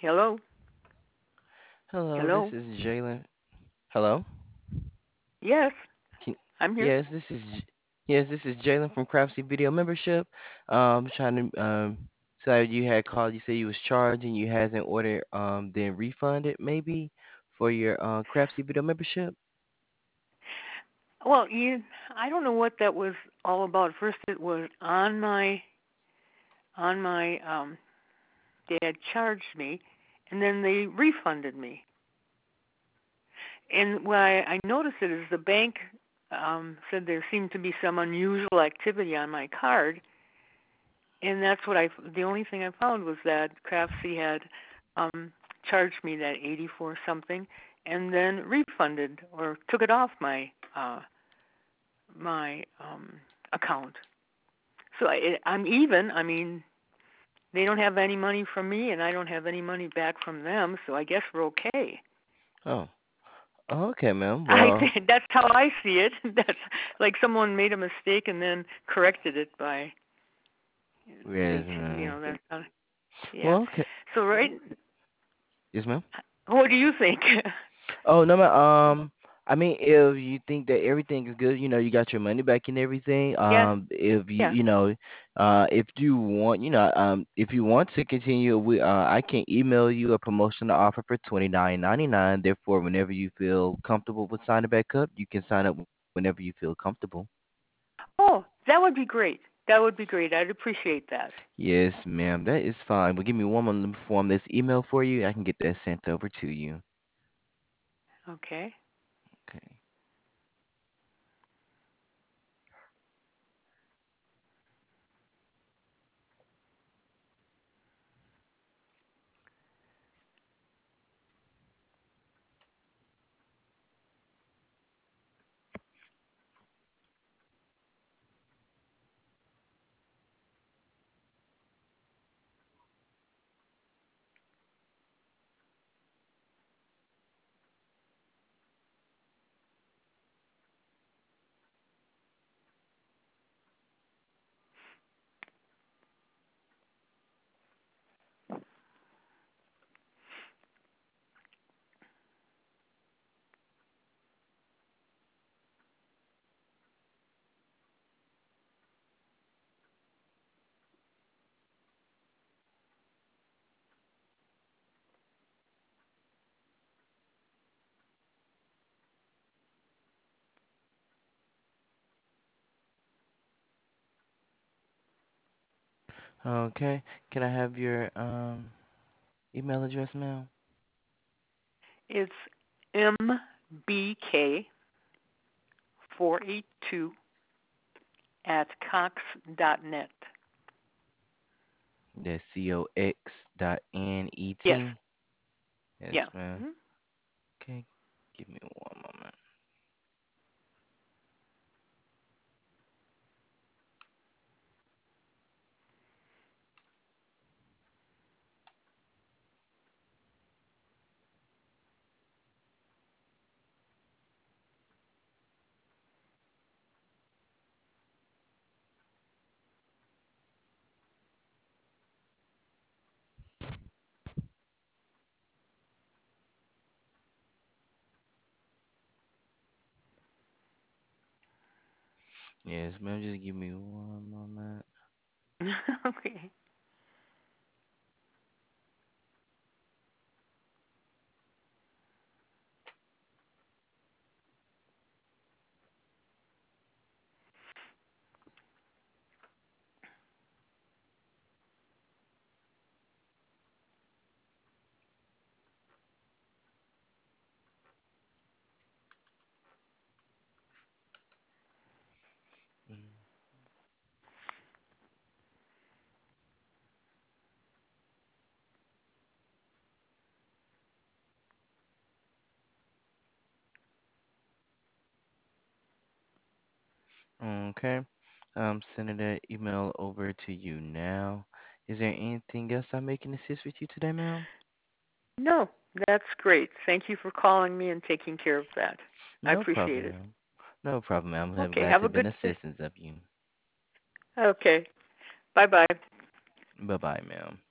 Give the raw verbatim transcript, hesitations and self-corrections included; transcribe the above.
Hello? Hello, this Hello? is Jalen. Hello? Yes, Can, I'm here. yes, this is J- yes, this is Jalen from Craftsy Video Membership. Um, trying to um, so you had called. You said you was charged and you hasn't ordered um, then refunded maybe for your uh Craftsy Video Membership. Well, you, I don't know what that was all about. First, it was on my on my um dad charged me, and then they refunded me. And what I, I noticed it is the bank um said there seemed to be some unusual activity on my card, and that's what I. The only thing I found was that Craftsy had um charged me that eighty-four something, and then refunded or took it off my uh my um account. So I, I'm even. I mean, they don't have any money from me, and I don't have any money back from them. So I guess we're okay. Oh, okay, ma'am. I Well, think that's how I see it. That's like someone made a mistake and then corrected it by yes, they, you ma'am. know, that's not, yeah. Well, okay. So right, Yes, ma'am. what do you think? Oh no, ma- um, I mean, if you think that everything is good, you know, you got your money back and everything. Yeah, Um, if you, yeah. you know, uh, if you want, you know, um, if you want to continue, we, uh, I can email you a promotional offer for twenty nine ninety nine. Therefore, whenever you feel comfortable with signing back up, you can sign up whenever you feel comfortable. Oh, that would be great. That would be great. I'd appreciate that. Yes, ma'am, that is fine. But give me one moment to form this email for you. I can get that sent over to you. Okay. Okay. Okay. Can I have your um email address, ma'am? It's M B K four eight two at cox dot net. That's C O X dot N E Yes. T. Yes, Yeah. ma'am. Mhm. Okay, give me one moment. Yes, ma'am. Just give me one moment. Okay. Mm, okay. I'm sending that email over to you now. Is there anything else I may can assist with you today, ma'am? No, that's great. Thank you for calling me and taking care of that. I No appreciate problem, it. ma'am. No problem, ma'am. I'm Okay, glad have to a have been good day. assistance of you. Okay. Bye bye. Bye bye, ma'am.